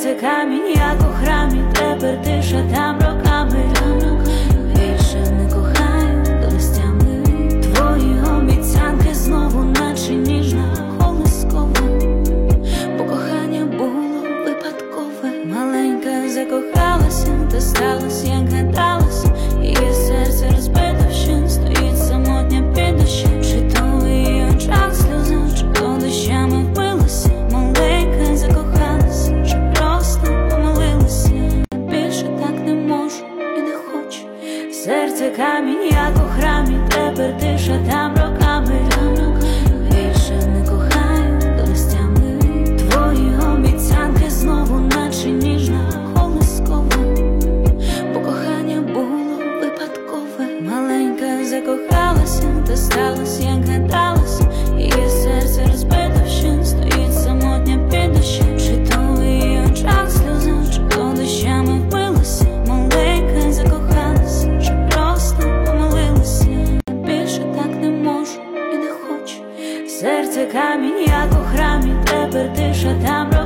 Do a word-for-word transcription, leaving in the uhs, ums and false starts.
Серце камінь, як у храмі, тепер тиша там роками. Більше не кохаю до нестями. Твої обіцянки знову, наче ніжна колискова. Бо кохання було випадкове. Маленька закохалася, та сталося, як гадалося. Її серце розбите вщент, стоїть самотня під дощем. Чи то в її очах сльоза, чи то дощами вмилася. Маленька закохалася, чи просто помилилася. Більше так не можу і не хочу. Серце камінь, як у храмі, тепер тиша там роками. Більше не кохаю до нестями. Твої обіцянки знову, наче ніжна колискова. Бо кохання було випадкове. Маленька закохалася, та сталося, як гадалося. Її серце розбите вщент, стоїть самотня під дощем. Чи то в її очах сльоза, чи то дощами вмилася. Маленька закохалася, чи просто помилилася. Більше так не можу і не хочу. Серце камінь, як у храмі, тепер тиша там